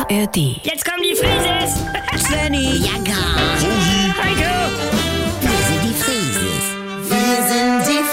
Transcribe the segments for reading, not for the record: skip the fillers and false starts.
ARD. Jetzt kommen die Frises! Svenny, ja gar. Heiko! Wir sind die Frieses. Wir sind die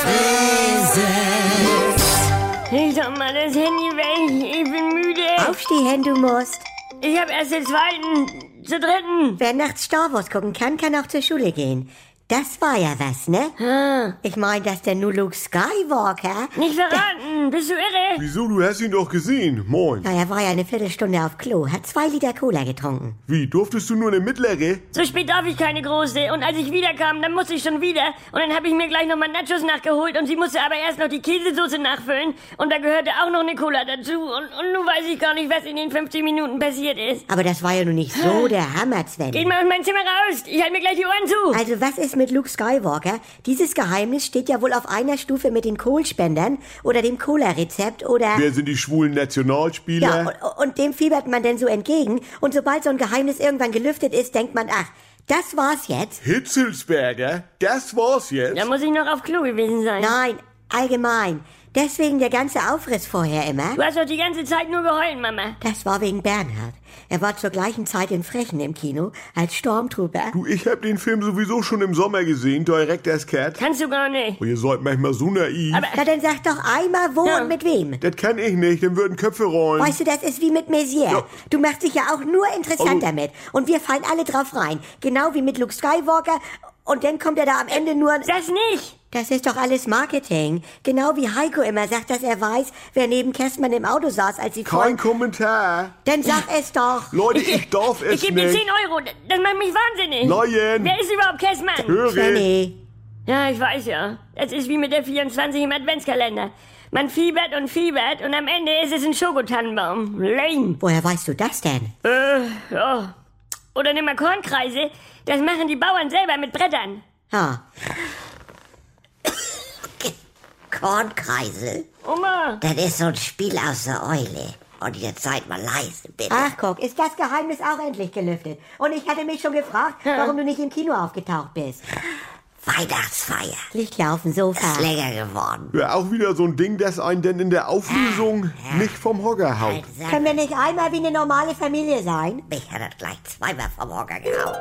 Frieses. Leg doch mal das Handy weg, ich bin müde. Aufstehen, du musst. Ich hab erst den zweiten, zur dritten. Wer nachts Star Wars gucken kann, kann auch zur Schule gehen. Das war ja was, ne? Ich meine, dass der nur Luke Skywalker... Nicht verraten, bist du irre? Wieso, du hast ihn doch gesehen. Moin. Na, er war ja eine Viertelstunde auf Klo, hat 2 Liter Cola getrunken. Wie, durftest du nur eine mittlere? So spät darf ich keine große. Und als ich wiederkam, dann musste ich schon wieder. Und dann habe ich mir gleich nochmal Nachos nachgeholt. Und sie musste aber erst noch die Käsesoße nachfüllen. Und da gehörte auch noch eine Cola dazu. Und nun weiß ich gar nicht, was in den 15 Minuten passiert ist. Aber das war ja nun nicht so der Hammer, Sven. Geht mal aus meinem Zimmer raus. Ich halte mir gleich die Ohren zu. Also was ist mit Luke Skywalker? Dieses Geheimnis steht ja wohl auf einer Stufe mit den Kohlspendern oder dem Cola-Rezept oder... Wer sind die schwulen Nationalspieler? Ja, und dem fiebert man denn so entgegen. Und sobald so ein Geheimnis irgendwann gelüftet ist, denkt man, ach, das war's jetzt. Hitzelsberger? Das war's jetzt? Da muss ich noch auf Klo gewesen sein. Nein, allgemein. Deswegen der ganze Aufriss vorher immer. Du hast doch die ganze Zeit nur geheult, Mama. Das war wegen Bernhard. Er war zur gleichen Zeit in Frechen im Kino als Stormtrooper. Du, ich hab den Film sowieso schon im Sommer gesehen, Director's Cut. Kannst du gar nicht. Oh, ihr seid manchmal so naiv. Aber Na, dann sag doch einmal wo Ja. und mit wem. Das kann ich nicht, dann würden Köpfe rollen. Weißt du, das ist wie mit Messier. Ja. Du machst dich ja auch nur interessant Also- damit. Und wir fallen alle drauf rein. Genau wie mit Luke Skywalker. Und dann kommt er da am Ende nur... das nicht. Das ist doch alles Marketing. Genau wie Heiko immer sagt, dass er weiß, wer neben Kästmann im Auto saß, als sie Kein Kommentar. Dann sag es doch. Leute, ich darf es Ich gebe dir nicht. 10 Euro. Das macht mich wahnsinnig. Nein. Wer ist überhaupt Kessmann? Höre. Svenny. Ja, ich weiß ja. Das ist wie mit der 24 im Adventskalender. Man fiebert und am Ende ist es ein Schokotannenbaum. Lame. Woher weißt du das denn? Ja. Oder nimm mal Kornkreise. Das machen die Bauern selber mit Brettern. Ja. Kornkreisel. Oma. Das ist so ein Spiel aus der Eule. Und jetzt seid mal leise, bitte. Ach, guck, ist das Geheimnis auch endlich gelüftet. Und ich hatte mich schon gefragt, warum du nicht im Kino aufgetaucht bist. Weihnachtsfeier. Liegt ja auf dem Sofa. Ist länger geworden. Ja, auch wieder so ein Ding, das einen denn in der Auflösung nicht vom Hocker haut. Können wir nicht einmal wie eine normale Familie sein? Mich hat das gleich zweimal vom Hocker gehauen.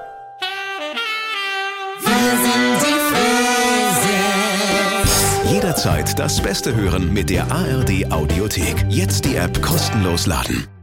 Jederzeit das Beste hören mit der ARD Audiothek. Jetzt die App kostenlos laden.